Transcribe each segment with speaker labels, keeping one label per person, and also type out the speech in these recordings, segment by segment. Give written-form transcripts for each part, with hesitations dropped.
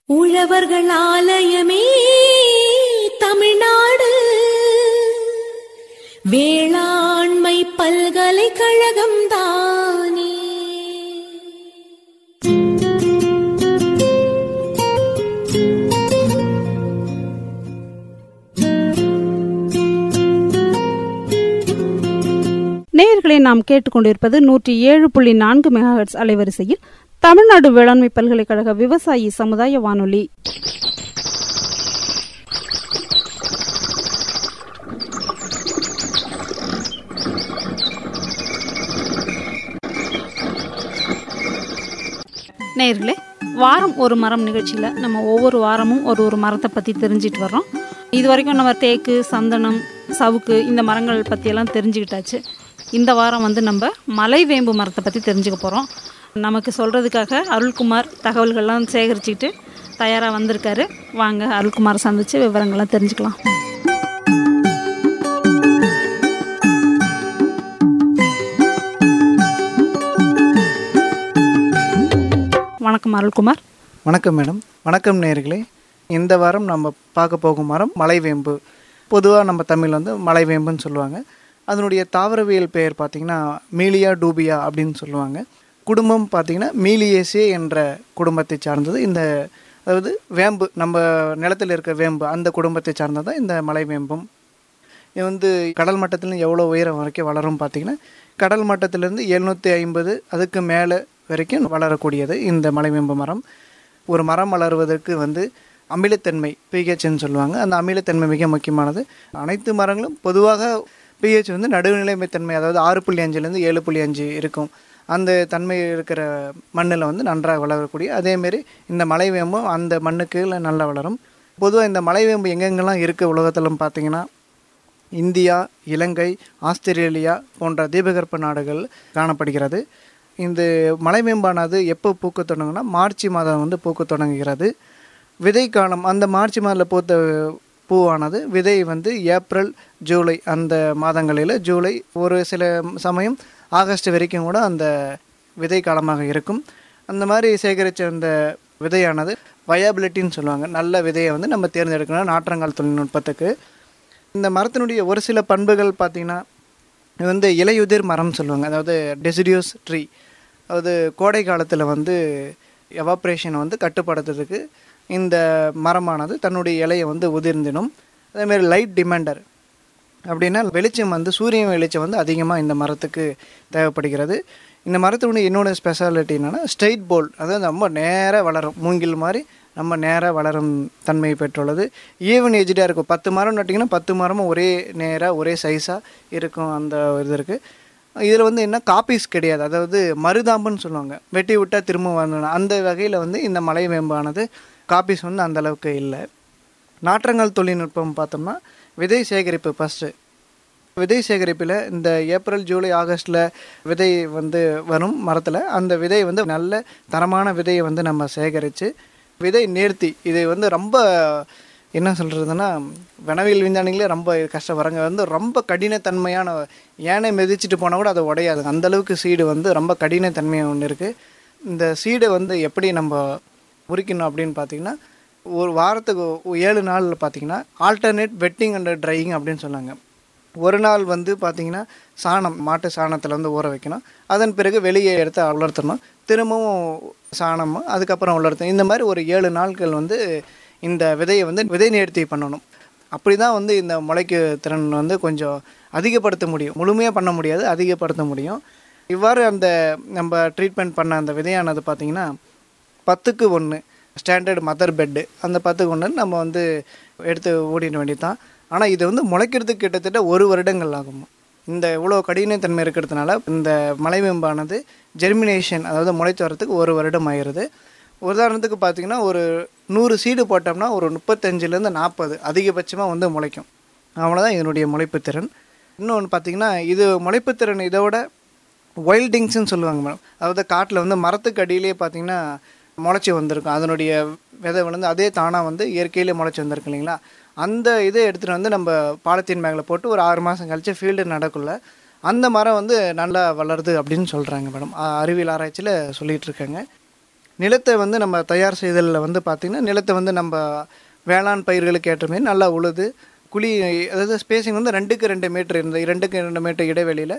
Speaker 1: உழவர்கள் ஆலயமே தமிழ்நாடு வேளாண்மை பல்கலைக்கழகம் தானே.
Speaker 2: நேயர்களை நாம் கேட்டுக்கொண்டிருப்பது 107.4 மெகாஹெர்ட்ஸ் அலைவரிசையில் தமிழ்நாடு வேளாண்மை பல்கலைக்கழக விவசாயி சமுதாய வானொலி. நேயர்களே, வாரம் ஒரு மரம் நிகழ்ச்சியில் நம்ம ஒவ்வொரு வாரமும் ஒரு மரத்தை பற்றி தெரிஞ்சிட்டு வர்றோம். இது வரைக்கும் நம்ம தேக்கு, சந்தனம், சவுக்கு இந்த மரங்கள் பற்றியெல்லாம் தெரிஞ்சுக்கிட்டாச்சு. இந்த வாரம் நம்ம மலைவேம்பு மரத்தை பற்றி தெரிஞ்சுக்க போகிறோம். நமக்கு சொல்கிறதுக்காக அருள்குமார் தகவல்கள்லாம் சேகரிச்சுக்கிட்டு தயாராக வந்திருக்காரு. வாங்க அருள்குமாரை சந்தித்து விவரங்கள்லாம் தெரிஞ்சுக்கலாம். வணக்கம் அருள்குமார்.
Speaker 3: வணக்கம் மேடம். வணக்கம் நேயர்களே. இந்த வாரம் நம்ம பார்க்க போகும் மரம் மலைவேம்பு. பொதுவாக நம்ம தமிழ் மலைவேம்புன்னு சொல்லுவாங்க. அதனுடைய தாவரவியல் பெயர் பார்த்திங்கன்னா மீலியா டூபியா அப்படின்னு சொல்லுவாங்க. குடும்பம் பார்த்திங்கன்னா மீலியேசே என்ற குடும்பத்தை சார்ந்தது. அதாவது வேம்பு, நம்ம நிலத்தில் இருக்க வேம்பு அந்த குடும்பத்தை சார்ந்தது தான் இந்த மலைவேம்பும். இது கடல் மட்டத்தில் எவ்வளோ உயரம் வரைக்கும் வளரும் பார்த்திங்கன்னா கடல் மட்டத்திலேருந்து 750 அதுக்கு மேலே வரைக்கும் வளரக்கூடியது இந்த மலைவேம்பு மரம். ஒரு மரம் வளருவதற்கு அமிலத்தன்மை பிஹெச்ன்னு சொல்லுவாங்க. அந்த அமிலத்தன்மை மிக முக்கியமானது. அனைத்து மரங்களும் பொதுவாக பிஹெச் நடுநிலைமைத்தன்மை, அதாவது 6.5லேருந்து 7.5 இருக்கும். அந்த தன்மை இருக்கிற மண்ணில் நன்றாக வளரக்கூடிய அதேமாரி இந்த மலைவேம்பும் அந்த மண்ணுக்கு நல்லா வளரும். பொதுவாக இந்த மலைவேம்பு எங்கெங்கெல்லாம் இருக்குது உலகத்திலும் பார்த்திங்கன்னா இந்தியா, இலங்கை, ஆஸ்திரேலியா போன்ற தீபகற்ப நாடுகள் காணப்படுகிறது. இந்த மலைவேம்பானது எப்போ பூக்க தொடங்குனா மார்ச் மாதம் பூக்க தொடங்குகிறது. விதை காலம் அந்த மார்ச் மாதத்தில் பூத்த பூவானது விதை ஏப்ரல், ஜூலை அந்த மாதங்களில், ஜூலை ஒரு சில சமயம் ஆகஸ்ட் வரைக்கும் கூட அந்த விதை காலமாக இருக்கும். அந்த மாதிரி சேகரித்த அந்த விதையானது வயாபிலிட்டின்னு சொல்லுவாங்க. நல்ல விதையை நம்ம தேர்ந்தெடுக்கணும் நாற்றங்கால் தொழில்நுட்பத்துக்கு. இந்த மரத்தினுடைய ஒரு சில பண்புகள் பார்த்திங்கன்னா இலையுதிர் மரம் சொல்லுவாங்க. அதாவது டெசிடியூஸ் ட்ரீ. அதாவது கோடை காலத்தில் எவாப்ரேஷனை கட்டுப்படுத்துறதுக்கு இந்த மரமானது தன்னுடைய இலையை உதிர்ந்திடும். அதேமாரி லைட் டிமாண்டர் அப்படின்னா வெளிச்சம் சூரியன் வெளிச்சம் அதிகமாக இந்த மரத்துக்கு தேவைப்படுகிறது. இந்த மரத்தினுடைய இன்னொரு ஸ்பெஷாலிட்டி என்னென்னா ஸ்ட்ரெயிட் போல், அதாவது ரொம்ப நேராக வளரும், மூங்கில் மாதிரி நம்ம நேராக வளரும் தன்மை பெற்றுள்ளது. ஈவன் ஏஜ்டாக இருக்கும். 10 மரம் நட்டிங்கன்னா 10 மரமும் ஒரே நேராக ஒரே சைஸாக இருக்கும். அந்த இது இருக்குது. இதில் என்ன காப்பீஸ் கிடையாது. அதாவது மருதாம்புன்னு சொல்லுவாங்க, வெட்டி விட்டால் திரும்ப வரணும். அந்த வகையில் இந்த மலைவேம்பானது காப்பீஸ் அந்த அளவுக்கு இல்லை. நாற்றங்கால் தொழில்நுட்பம் பார்த்தோம்னா விதை சேகரிப்பு. ஃபஸ்ட்டு விதை சேகரிப்பில் இந்த ஏப்ரல், ஜூலை, ஆகஸ்ட்டில் விதை வரும் மரத்தில். அந்த விதை நல்ல தரமான விதையை நம்ம சேகரித்து விதை நேர்த்தி, இது ரொம்ப என்ன சொல்கிறதுனா வனவியல் விஞ்ஞானிகளே ரொம்ப கஷ்டப்படுறாங்க. ரொம்ப கடினத்தன்மையான, ஏனை மிதிச்சுட்டு போனால் கூட அதை உடையாது. அந்தளவுக்கு சீடு ரொம்ப கடினத்தன்மையாக ஒன்று இருக்குது. இந்த சீடை எப்படி நம்ம உரிக்கணும் அப்படின்னு பார்த்திங்கன்னா ஒரு வாரத்துக்கு 7 நாள் பார்த்திங்கன்னா ஆல்டர்னேட் வெட்டிங் அண்ட் ட்ரையிங் அப்படின்னு சொன்னாங்க. ஒரு நாள் பார்த்திங்கன்னா சாணம், மாட்டு சாணத்தில் ஊற வைக்கணும். அதன் பிறகு வெளியே எடுத்து உலர்த்தணும். திரும்பவும் சாணம், அதுக்கப்புறம் உலர்த்தணும். இந்த மாதிரி ஒரு 7 நாட்கள் இந்த விதையை விதை நேர்த்தி பண்ணணும். அப்படி தான் இந்த முளைக்கு திறன் கொஞ்சம் அதிகப்படுத்த முடியும். முழுமையாக பண்ண முடியாது, அதிகப்படுத்த முடியும். இவ்வாறு அந்த நம்ம ட்ரீட்மெண்ட் பண்ண அந்த விதையானது பார்த்திங்கன்னா 10க்கு 1 ஸ்டாண்டர்ட் மதர் பெட்டு, அந்த 10க்கு 1 நம்ம எடுத்து ஓடிட வேண்டியது தான். ஆனால் இது முளைக்கிறதுக்கு கிட்டத்தட்ட 1 வருடங்கள் ஆகும். இந்த இவ்வளோ கடினத்தன்மை இருக்கிறதுனால இந்த மலைவேம்பானது ஜெர்மினேஷன், அதாவது முளைத்து வரத்துக்கு 1 வருடம் ஆயிடுது. உதாரணத்துக்கு பார்த்திங்கன்னா ஒரு 100 சீடு போட்டோம்னா ஒரு 35லேருந்து 40 அதிகபட்சமாக முளைக்கும். அவ்வளோதான் இதனுடைய முளைப்புத்திறன். இன்னொன்று பார்த்திங்கன்னா இது முளைப்புத்திறன் இதோட வைல்டிங்ஸ்ன்னு சொல்லுவாங்க மேடம். அதாவது காட்டில் மரத்துக்கு அடியிலேயே பார்த்திங்கன்னா முளைச்சி வந்திருக்கும். அதனுடைய விதை அதே தானாக இயற்கையிலே முளைச்சி வந்திருக்கு இல்லைங்களா. அந்த இதை எடுத்துகிட்டு நம்ம பாலித்தீன் பேக்கில் போட்டு ஒரு 6 மாதம் கழித்து ஃபீல்டு நடக்குள்ள அந்த மரம் நல்லா வளருது அப்படின்னு சொல்கிறாங்க மேடம். அறிவியல் ஆராய்ச்சியில் சொல்லிகிட்டு இருக்காங்க. நிலத்தை வந்து நம்ம தயார் செய்தலில் வந்து பார்த்திங்கன்னா நிலத்தை வந்து நம்ம வேளாண் பயிர்களுக்கு ஏற்ற மாதிரி நல்லா உழுது குழி, அதாவது ஸ்பேசிங் வந்து 2x2 மீட்டர் இருந்த 2x2 மீட்டர் இடைவெளியில்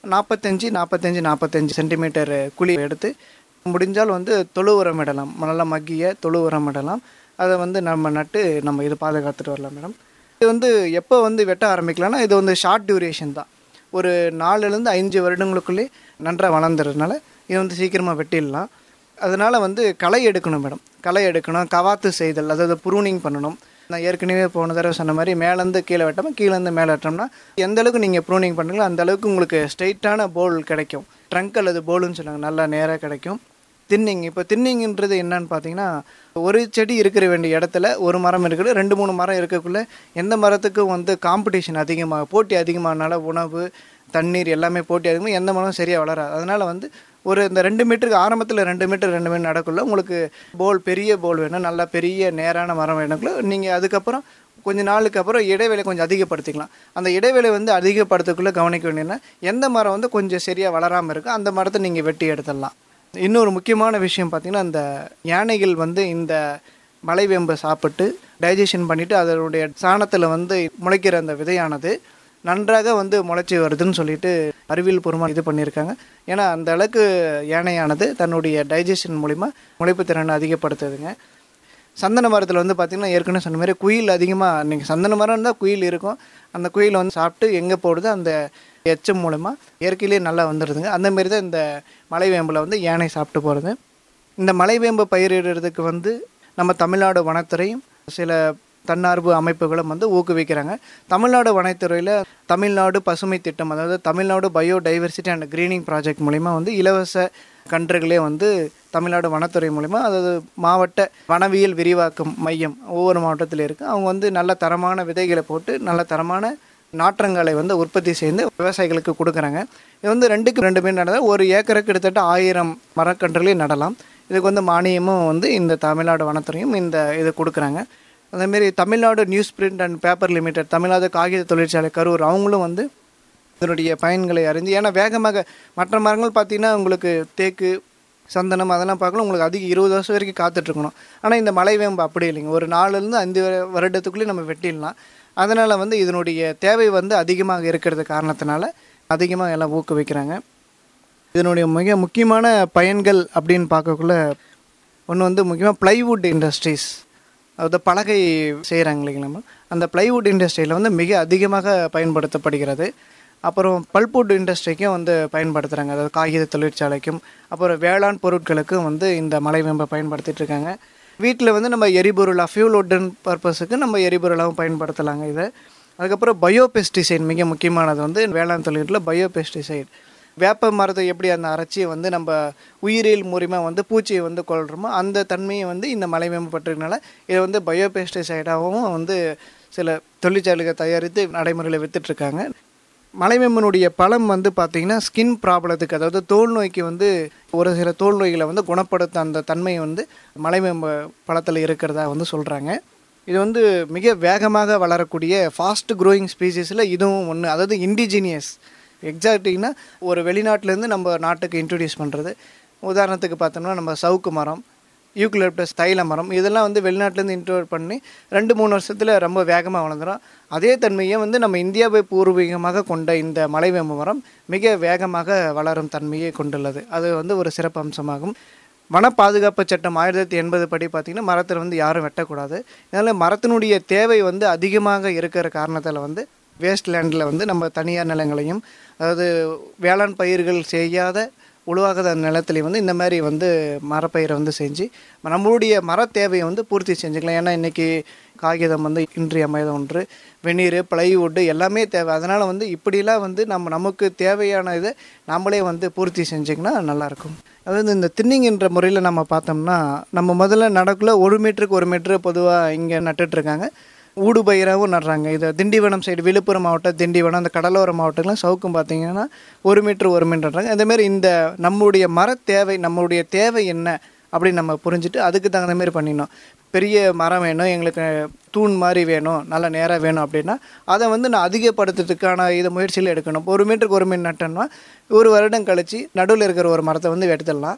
Speaker 3: 45 சென்டிமீட்டர் குழி எடுத்து முடிஞ்சால் வந்து தொழு உரம் இடலாம், நல்லா மக்கிய தொழு உரம் இடலாம். அதை வந்து நம்ம நட்டு நம்ம இது பாதுகாத்துட்டு வரலாம் மேடம். இது வந்து எப்போ வந்து வெட்ட ஆரம்பிக்கலாம்னா இது வந்து ஷார்ட் டியூரேஷன் தான். ஒரு 4லேருந்து 5 வருடங்களுக்குள்ளே நன்றாக வளர்ந்துறதுனால இது வந்து சீக்கிரமாக வெட்டிடலாம். அதனால் வந்து களை எடுக்கணும் மேடம், களை எடுக்கணும், கவாத்து செய்தல், அதாவது ப்ரூனிங் பண்ணணும். நான் ஏற்கனவே போன தடவை சொன்ன மாதிரி மேலேருந்து கீழே வெட்டாமல் கீழேருந்து மேலே வெட்டோம்னா எந்த அளவுக்கு நீங்கள் ப்ரூனிங் பண்ணுறீங்களோ அந்த அளவுக்கு உங்களுக்கு ஸ்ட்ரைட்டான போல் கிடைக்கும். ட்ரங்க் அல்லது போலுன்னு சொல்லுவாங்க, நல்லா நேராக கிடைக்கும். தின்னிங், இப்போ தின்னிங்கிறது என்னன்னு பார்த்தீங்கன்னா ஒரு செடி இருக்கிற வேண்டிய இடத்துல ஒரு மரம் இருக்குது, 2-3 மரம் இருக்கக்குள்ளே எந்த மரத்துக்கும் வந்து காம்படிஷன் அதிகமாக, போட்டி அதிகமானால உணவு தண்ணீர் எல்லாமே போட்டி அதிகமாக எந்த மரம் சரியாக வளராது. அதனால் வந்து ஒரு இந்த 2 மீட்டருக்கு ஆரம்பத்தில் 2 மீட்டர் நடக்குள்ள உங்களுக்கு போல், பெரிய போல் வேணும், நல்லா பெரிய நேரான மரம் வேணுக்குள்ள நீங்கள் அதுக்கப்புறம் கொஞ்சம் நாளுக்கு அப்புறம் இடைவேளை கொஞ்சம் அதிகப்படுத்திக்கலாம். அந்த இடைவேளை வந்து அதிகப்படுத்தக்குள்ளே கவனிக்க வேண்டியதுன்னா எந்த மரம் வந்து கொஞ்சம் சரியாக வளராமல் இருக்கோ அந்த மரத்தை நீங்கள் வெட்டி எடுத்துடலாம். இன்னொரு முக்கியமான விஷயம் பார்த்திங்கன்னா, இந்த யானைகள் வந்து இந்த மலைவேம்பை சாப்பிட்டு டைஜஷன் பண்ணிவிட்டு அதனுடைய சாணத்தில் வந்து முளைக்கிற அந்த விதையானது நன்றாக வந்து முளைச்சி வருதுன்னு சொல்லிட்டு அறிவியல் பூர்வமாக இது பண்ணியிருக்காங்க. ஏன்னா அந்த அளவுக்கு யானையானது தன்னுடைய டைஜஷன் மூலிமா முளைப்பு திறனை அதிகப்படுத்துதுங்க. சந்தன மரத்தில் வந்து பார்த்திங்கன்னா ஏற்கனவே சொன்ன மாதிரி குயில் அதிகமாக, நீங்கள் சந்தன மரம் இருந்தால் குயில் இருக்கும், அந்த குயில் வந்து சாப்பிட்டு எங்கே போடுது அந்த எச்சம் மூலமாக இயற்கையிலேயே நல்லா வந்துடுதுங்க. அந்தமாரி தான் இந்த மலைவேம்பில் வந்து யானை சாப்பிட்டு போகிறது. இந்த மலைவேம்பு பயிரிடுறதுக்கு வந்து நம்ம தமிழ்நாடு வனத்துறையும் சில தன்னார்வ அமைப்புகளும் வந்து ஊக்குவிக்கிறாங்க. தமிழ்நாடு வனத்துறையில் தமிழ்நாடு பசுமை திட்டம், அதாவது Tamil Nadu Biodiversity and Greening Project மூலிமா வந்து இலவச கன்றுகளே வந்து தமிழ்நாடு வனத்துறை மூலிமா, அதாவது மாவட்ட வனவியல் விரிவாக்கம் மையம் ஒவ்வொரு மாவட்டத்தில் இருக்குது. அவங்க வந்து நல்ல தரமான விதைகளை போட்டு நல்ல தரமான நாற்றங்களை வந்து உற்பத்தி செய்து விவசாயிகளுக்கு கொடுக்குறாங்க. இது வந்து 2x2 மீட்டர் நடந்தால் ஒரு ஏக்கருக்கு கிட்டத்தட்ட 1000 மரக்கன்றுகளையும் நடலாம். இதுக்கு வந்து மானியமும் வந்து இந்த தமிழ்நாடு வனத்துறையும் இந்த இது கொடுக்குறாங்க. அதேமாரி Tamil Nadu Newsprint and Paper Limited, Tamil Nadu காகித தொழிற்சாலை கரூர், அவங்களும் வந்து இதனுடைய பயன்களை அறிஞ்சு, ஏன்னா வேகமாக மற்ற மரங்கள் பார்த்திங்கன்னா உங்களுக்கு தேக்கு சந்தனம் அதெல்லாம் பார்க்கலாம் உங்களுக்கு அதிக 20 வருஷம் வரைக்கும் காத்துட்ருக்கணும். ஆனால் இந்த மலைவேம்பு அப்படி இல்லைங்க, ஒரு 4லேருந்து 5 வருடத்துக்குள்ளேயே நம்ம வெட்டிடலாம். அதனால் வந்து இதனுடைய தேவை வந்து அதிகமாக இருக்கிறது காரணத்தினால அதிகமாக எல்லாம் ஊக்குவிக்கிறாங்க. இதனுடைய மிக முக்கியமான பயன்கள் அப்படின்னு பார்க்கக்குள்ள ஒன்று வந்து முக்கியமாக ப்ளைவுட் இண்டஸ்ட்ரீஸ், அதாவது பலகை செய்கிறாங்க இல்லைங்களா, அந்த ப்ளைவுட் இண்டஸ்ட்ரியில் வந்து மிக அதிகமாக பயன்படுத்தப்படுகிறது. அப்புறம் பல்புட் இண்டஸ்ட்ரிக்கும் வந்து பயன்படுத்துகிறாங்க, அதாவது காகித தொழிற்சாலைக்கும் அப்புறம் வேளாண் பொருட்களுக்கும் வந்து இந்த மலைவேம்பை பயன்படுத்திகிட்டு இருக்காங்க. வீட்டில் வந்து நம்ம எரிபொருளாக ஃபியூல் பர்பஸுக்கு நம்ம எரிபொருளாகவும் பயன்படுத்தலாங்க இதை. அதுக்கப்புறம் பயோபெஸ்டிசைட் மிக முக்கியமானது வந்து வேளாண் தொழிலில் பயோபெஸ்டிசைட். வேப்ப மரத்தை எப்படி அந்த அரைச்சி வந்து நம்ம உயிரியல் மூலிமா வந்து பூச்சியை வந்து கொள்கிறோமோ அந்த தன்மையை வந்து இந்த மலைவேம்பு பட்டிருக்கனால இதை வந்து பயோபெஸ்டிசைடாகவும் வந்து சில தொழிற்சாலைகள் தயாரித்து நடைமுறையில் விற்றுட்ருக்காங்க. மலைவேம்பினுடைய பழம் வந்து பார்த்திங்கன்னா ஸ்கின் ப்ராப்ளத்துக்கு, அதாவது தோல் நோய்க்கு வந்து ஒரு சில தோல் நோய்களை வந்து குணப்படுத்த அந்த தன்மை வந்து மலைவேம்பு பழத்தில் இருக்கிறதா வந்து சொல்கிறாங்க. இது வந்து மிக வேகமாக வளரக்கூடிய ஃபாஸ்ட் க்ரோயிங் ஸ்பீசிஸில் இதுவும் ஒன்று. அதாவது இண்டிஜினியஸ் எக்ஸாக்டிங்னா ஒரு வெளிநாட்டிலேருந்து நம்ம நாட்டுக்கு இன்ட்ரடியூஸ் பண்ணுறது. உதாரணத்துக்கு பார்த்தோம்னா நம்ம சவுக்கு மரம், யூக்லிப்டஸ் தைல மரம், இதெல்லாம் வந்து வெளிநாட்டிலேருந்து இன்ட்ரோட் பண்ணி 2-3 வருஷத்தில் ரொம்ப வேகமாக வளர்ந்துடும். அதே தன்மையை வந்து நம்ம இந்தியாவை பூர்வீகமாக கொண்ட இந்த மலைவேம்பு மரம் மிக வேகமாக வளரும் தன்மையை கொண்டுள்ளது. அது வந்து ஒரு சிறப்பு அம்சமாகும். வன பாதுகாப்பு சட்டம் 1980 படி பார்த்திங்கன்னா மரத்தில் வந்து யாரும் வெட்டக்கூடாது. இதனால் மரத்தினுடைய தேவை வந்து அதிகமாக இருக்கிற காரணத்தால் வந்து வேஸ்ட் லேண்டில் வந்து நம்ம தனியார் நிலங்களையும், அதாவது வேளாண் பயிர்கள் செய்யாத உழுவாகாத நிலத்துலேயும் வந்து இந்த மாதிரி வந்து மரப்பயிரை வந்து செஞ்சு நம்மளுடைய மர தேவையை வந்து பூர்த்தி செஞ்சுக்கலாம். ஏன்னா இன்றைக்கி காகிதம் வந்து இன்றியமையாத ஒன்று, வெந்நீர், ப்ளைவுட்டு எல்லாமே தேவை. அதனால் வந்து இப்படிலாம் வந்து நமக்கு தேவையான இதை நம்மளே வந்து பூர்த்தி செஞ்சிங்கன்னா நல்லாயிருக்கும். அதாவது இந்த தின்னிங் என்ற முறையில் நம்ம பார்த்தோம்னா நம்ம முதல்ல நடக்குள்ள 1 மீட்டருக்கு 1 மீட்ரு பொதுவாக இங்கே நட்டுட்ருக்காங்க. ஊடு பயிராகவும் நடுறாங்க. இது திண்டிவனம் சைடு, விழுப்புரம் மாவட்டம் திண்டிவனம், அந்த கடலோர மாவட்டங்கள்லாம் சவுக்கும் பார்த்திங்கன்னா 1 மீட்ரு 1 மீட்டர் நடுறாங்க. அதேமாரி இந்த நம்மளுடைய மர தேவை, நம்மளுடைய தேவை என்ன அப்படின்னு நம்ம புரிஞ்சுட்டு அதுக்கு தகுந்த மாதிரி பண்ணிடணும். பெரிய மரம் வேணும், எங்களுக்கு தூண் மாதிரி வேணும், நல்லா நேராக வேணும் அப்படின்னா அதை வந்து நான் அதிகப்படுத்துறதுக்கான இதை முயற்சியில் எடுக்கணும். 1 மீட்டருக்கு 1 மீட்டர் நட்டோம்னா 1 வருடம் கழித்து நடுவில் இருக்கிற ஒரு மரத்தை வந்து எடுத்துடலாம்.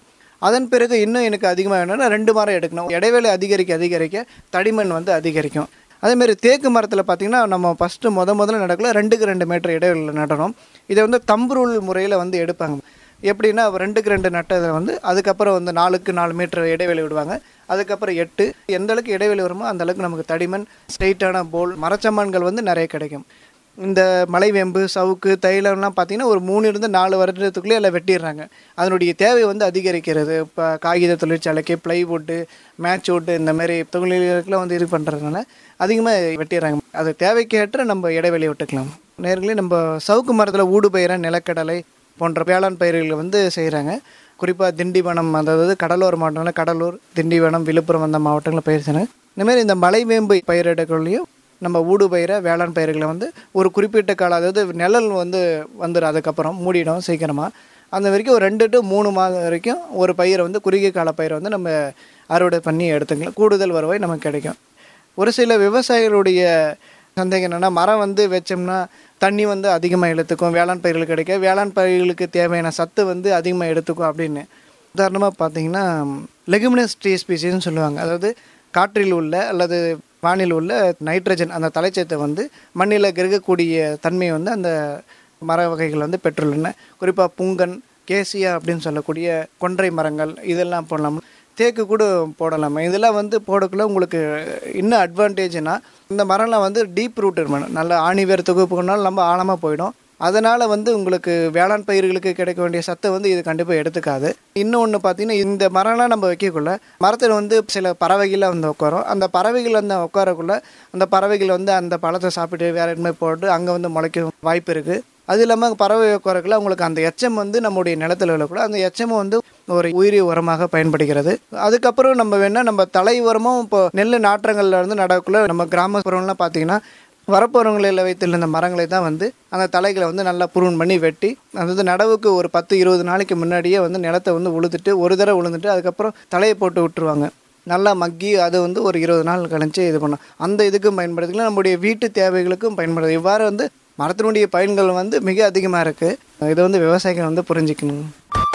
Speaker 3: அதன் பிறகு இன்னும் எனக்கு அதிகமாக வேணும்னா 2 மரம் எடுக்கணும். இடைவேளை அதிகரிக்க தடிமண் வந்து அதிகரிக்கும். அதேமாரி தேக்கு மரத்தில் பார்த்திங்கன்னா நம்ம ஃபஸ்ட்டு முதல்ல நடக்கல 2க்கு 2 மீட்டர் இடைவெளியில் நடணும். இதை வந்து தம்புருள் முறையில் வந்து எடுப்பாங்க. எப்படின்னா 2க்கு 2 நட்டதில் வந்து அதுக்கப்புறம் வந்து 4க்கு 4 மீட்டர் இடைவெளி விடுவாங்க. அதுக்கப்புறம் 8 எந்த அளவுக்கு இடைவெளி வருமோ அந்த அளவுக்கு நமக்கு தடிமண் ஸ்ட்ரெயிட்டான போல் மரச்சம்மான்கள் வந்து நிறைய கிடைக்கும். இந்த மலைவேம்பு, சவுக்கு, தைலம்லாம் பார்த்திங்கன்னா ஒரு 3-4 வருடத்துக்குள்ளேயே எல்லாம் வெட்டிடுறாங்க. அதனுடைய தேவை வந்து அதிகரிக்கிறது. இப்போ காகித தொழிற்சாலைக்கு ப்ளைவுட்டு, மேட்ச்வுட்டு இந்த மாதிரி தொழில்களுக்கெல்லாம் வந்து இது பண்ணுறதுனால அதிகமாக வெட்டிடுறாங்க. அது தேவைக்கேற்ற நம்ம இடைவெளி விட்டுக்கலாம். நேர்களே, நம்ம சவுக்கு மரத்தில் ஊடுபயிர நிலக்கடலை போன்ற வேளாண் பயிர்களை வந்து செய்கிறாங்க. குறிப்பாக திண்டிவனம், அதாவது கடலோர மாவட்டங்களில் கடலூர், திண்டிவனம், விழுப்புரம் அந்த மாவட்டங்களில் பயிர் செய்கிறாங்க. இந்தமாரி இந்த மலைவேம்பு பயிரிடக்குள்ளேயும் நம்ம ஊடுபயிர வேளாண் பயிர்களை வந்து ஒரு குறிப்பிட்ட காலம், அதாவது நிழல் வந்து வந்துடும், அதுக்கப்புறம் மூடிடும் சீக்கிரமாக. அந்த வரைக்கும் ஒரு 2 to 3 மாதம் வரைக்கும் ஒரு பயிரை வந்து குறுகிய கால பயிரை வந்து நம்ம அறுவடை பண்ணி எடுத்துக்கலாம். கூடுதல் வருவாய் நமக்கு கிடைக்கும். ஒரு சில விவசாயிகளுடைய சந்தேகம் என்னென்னா, மரம் வந்து வச்சோம்னா தண்ணி வந்து அதிகமாக எடுத்துக்கும், வேளாண் பயிர்கள் கிடைக்க, வேளாண் பயிர்களுக்கு தேவையான சத்து வந்து அதிகமாக எடுத்துக்கும் அப்படின்னு. உதாரணமாக பார்த்தீங்கன்னா லெகுமினஸ் ட்ரீ ஸ்பீசிஸ்ன்னு சொல்லுவாங்க. அதாவது காற்றில் உள்ள அல்லது வானில் உள்ள நைட்ரஜன் அந்த தலைச்சத்தை வந்து மண்ணில் கிரகக்கூடிய தன்மையை வந்து அந்த மர வகைகள் வந்து பெற்றுள்ளன. குறிப்பாக புங்கன், கேசியா அப்படின்னு சொல்லக்கூடிய கொன்றை மரங்கள் இதெல்லாம் போடலாம். தேக்கு கூட போடலாம். இதெல்லாம் வந்து போடக்குள்ள உங்களுக்கு இன்னும் அட்வான்டேஜ்னா, இந்த மரம்லாம் வந்து டீப் ரூட் இருக்கணும். நல்ல ஆணிவேர் தொகுப்புனாலும் நம்ம ஆழமாக போயிடும். அதனால் வந்து உங்களுக்கு வேளாண் பயிர்களுக்கு கிடைக்க வேண்டிய சத்தை வந்து இது கண்டிப்பாக எடுத்துக்காது. இன்னொன்று பார்த்தீங்கன்னா, இந்த மரம்லாம் நம்ம வைக்கக்குள்ள மரத்தில் வந்து சில பறவைகள்லாம் வந்து உட்காரும். அந்த பறவைகள் வந்து உட்காரக்குள்ள அந்த பறவைகள் வந்து அந்த பழத்தை சாப்பிட்டு வேறு இடமே போட்டு அங்கே வந்து முளைக்க வாய்ப்பு இருக்குது. அது இல்லாமல் பறவை உட்காரக்குள்ள உங்களுக்கு அந்த எச்சம் வந்து நம்முடைய நிலத்தில் விழக்கூட அந்த எச்சமும் வந்து ஒரு உயிரி உரமாக பயன்படுகிறது. அதுக்கப்புறம் நம்ம வேணால் நம்ம தலை உரமும் இப்போ நெல் நாற்றங்களில் வந்து நடக்குள்ள நம்ம கிராமப்புறம்லாம் பார்த்தீங்கன்னா வரப்புறங்களில் வைத்துள்ள மரங்களை தான் வந்து அந்த தலைகளை வந்து நல்லா புரூன் பண்ணி வெட்டி, அதாவது நடவுக்கு ஒரு 10-20 நாளைக்கு முன்னாடியே வந்து நிலத்தை வந்து உழுதுட்டு ஒரு தடவை உழுந்துட்டு அதுக்கப்புறம் தலையை போட்டு விட்டுருவாங்க. நல்லா மக்கி அது வந்து ஒரு 20 நாள் கழிச்சு இது பண்ணோம். அந்த இதுக்கும் பயன்படுத்திக்கலாம், நம்முடைய வீட்டு தேவைகளுக்கும் பயன்படுது. இவ்வாறு வந்து மரத்தினுடைய பயன்கள் வந்து மிக அதிகமாக இருக்குது. இதை வந்து விவசாயிகள் வந்து புரிஞ்சிக்கணும்.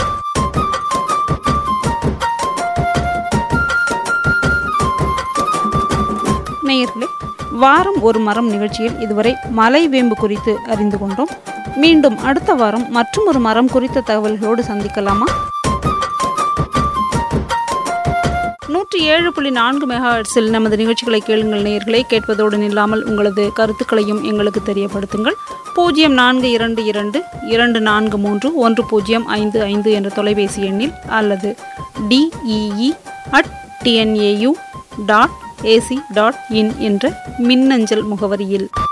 Speaker 2: நேயர்களே, வாரம் ஒரு மரம் நிகழ்ச்சியில் இதுவரை மலைவேம்பு குறித்து அறிந்து கொண்டோம். மீண்டும் அடுத்த வாரம் மற்றும் ஒரு மரம் குறித்த தகவல்களோடு சந்திக்கலாமா? 107.4 மெகாஹெர்ட்ஸில் நமது நிகழ்ச்சிகளை கேளுங்கள் நேயர்களை. கேட்பதோடு நில்லாமல் உங்களது கருத்துக்களையும் எங்களுக்கு தெரியப்படுத்துங்கள். 0422431055 என்ற தொலைபேசி எண்ணில் அல்லது dee@tnau.ac.in என்ற மின்னஞ்சல் முகவரியில்.